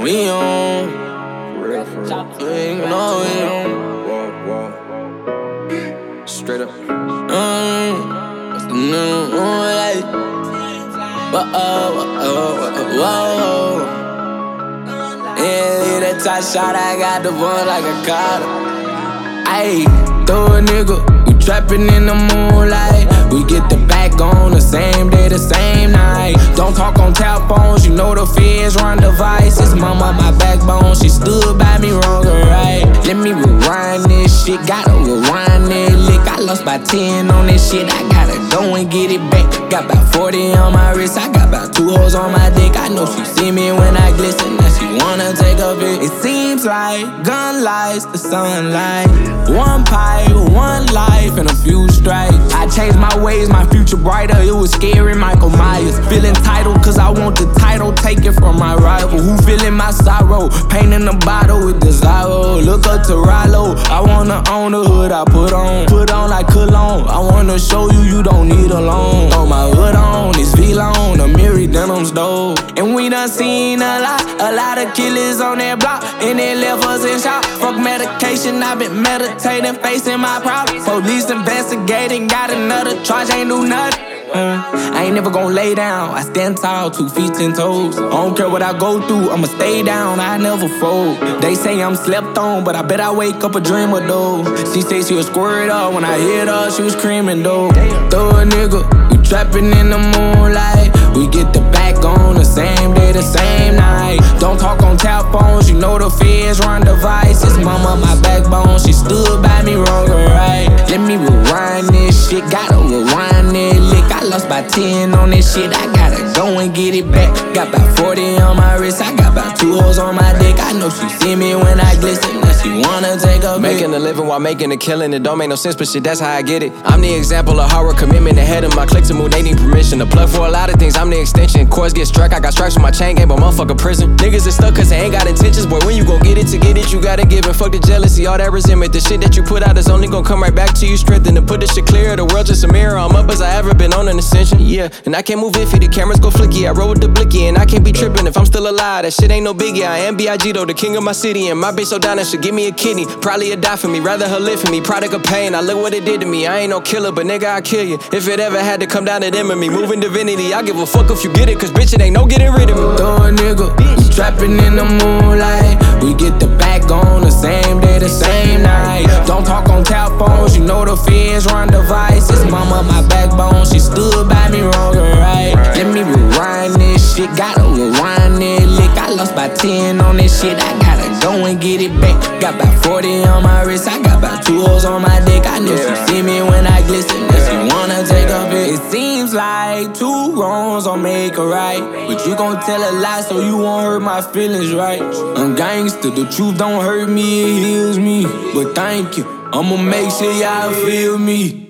we on. You know we on. Straight up. What's the new light? Whoa. Yeah, that top shot, I got the one like a collar. Ayy, throw a nigga, we trappin' in the moonlight. We get the back on the same day, the same night. Don't talk on tap phones, you know the feds run devices. Mama, my backbone, she stood by me wrong or right. Let me rewind this shit, gotta rewind that lick. I lost by 10 on this shit, I gotta go and get it back. Got about 40 on my wrist, I got about 2 hoes on my dick. I know she see me when I glisten, now she wanna take a pic. It seems like gun lights, the sunlight. One pipe, one life, and a few strikes. I changed my ways, my future brighter. It was scary, Michael Myers. Feel entitled, cause I want the title. Take it from my rival. Who feeling my sorrow? Pain in the bottle with desire. Look up to Rollo. I wanna own the hood I put on like cologne. I wanna show you, you don't need a loan. Throw my hood on, this V-Lone, a Mary Denim's dope. And we done seen a lot of killers on that block. And they left us in shock. Fuck medication, I've been meditating, facing my problems. Police investigating, got another charge, ain't do nothing. I ain't never gon' lay down. I stand tall, 2 feet, 10 toes. I don't care what I go through, I'ma stay down, I never fold. They say I'm slept on, but I bet I wake up a dreamer though. She say she was squirted up, when I hit her, she was screaming though. Throw a nigga, we trappin' in the moonlight. We get the back on the same day, the same night. Don't talk on tap phones, you know the feds run devices. Mama, my backbone, she stood by me wrong or right. Let me rewind this shit, gotta rewind that lick. I lost by 10 on this shit, I gotta go and get it back. Got about 40 on my wrist, I got about 2 hoes on my dick. I know she see me when I glisten, now she wanna take a pic. Making a living while making a killing, it don't make no sense, but shit, that's how I get it. I'm the example of hard work, commitment, the head of my clique to move, they need permission. To plug for a lot of things, I'm the extension. Courts get struck, I got stripes with my chain game, but motherfucker prison. Niggas is stuck cause they ain't got intentions, boy, when you gon' get it, to get it, you gotta give and fuck the jealousy, all that resentment. The shit that you put out is only gon' come right back to you strengthened. To put this shit clear, the world just a mirror, I'm up as I ever been on an ascension. Yeah, and I can't move iffy, the cameras go flicky. I roll with the blicky, and I can't be tripping if I'm still alive. That shit ain't no biggie. I am B.I.G. though, the king of my city, and my bitch so down that should give me a kidney. Probably a die for me, rather her live for me. Product of pain, I look what it did to me. I ain't no killer, but nigga, I kill you. If it ever had to come down to them and me moving divinity, I give a fuck if you get it, cause bitch, it ain't no getting rid of me. Throw a nigga, we trappin' in the moonlight. We get the back on the same day, the same night. Don't talk on tap phones, you know the feds run devices. Mama, my backbone, she stood by me wrong or right. Let me rewind this shit, gotta rewind that lick. I lost by 10 on this shit, I gotta go and get it back. Got about 40 on my wrist, I got about 2 hoes on my dick. I know she see me when I glisten, now she wanna take a pic. It seems like 2 wrongs don't make a right, but you gon' tell a lie so you won't hurt my feelings, right? I'm gangster, the truth don't hurt me, it heals me. But thank you, I'ma make sure y'all feel me.